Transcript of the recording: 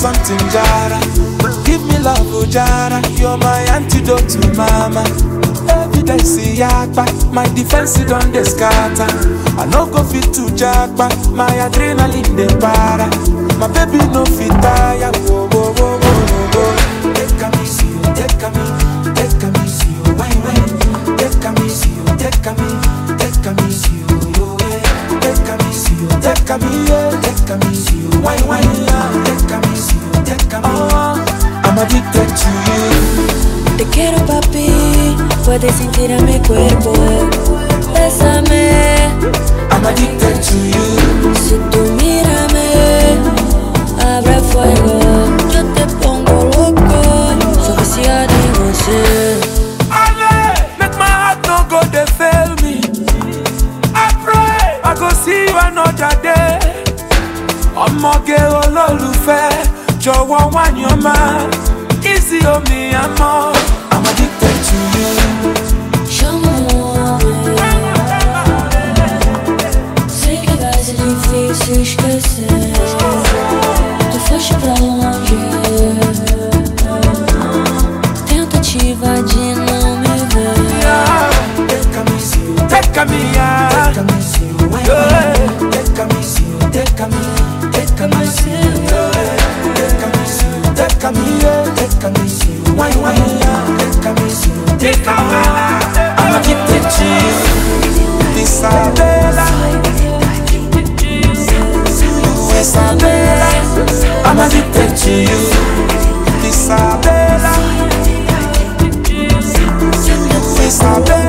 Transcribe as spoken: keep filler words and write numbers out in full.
something, Jara. Give me love, oh Jara. You're my antidote to mama. Evidence, yakba. My defense is on the scatter. I no go fit to jackpa. My adrenaline, the para. My baby no fit tire. Whoa, whoa, whoa, whoa, whoa. Take a me, see you, take a me. Take a me, see you, wine, wine. Take a me, see you, take a me. Take a me, see you, yo, yeah. Take a me, see you, take a me, yeah. Take a me, see you, wine, wine, yeah. Take a me, see you, take a me. I'm addicted to you. Te quiero, papi. Puedes sentir en mi cuerpo. Bésame. I'm addicted to you. Si tú mírame, abre fuego. Yo te pongo loco. Soy viciada en você. Ale, make my heart no go dey fail me. I pray I go see you another day. Ọmọge olólùfẹ́, jọ̀wọ́ wá yan máa. Easy omi àmọ́. I'm addicted to you. Chama-moi. Sei que vai ser difícil esquecer. Tu foste pra longe. Tentativa de não me ver. Take a me, see you, take a me, yeah. Take a me, see you, yeah. Take a me, see you, take a me, take a me, see you, yeah. Take a me, see you, take a me, yeah. Take a me, see you, wine, wine, yeah. Take a me, see you, take a me. I'm addicted to you, Isabella. Isabella, I'm addicted to you, Isabella. Isabella.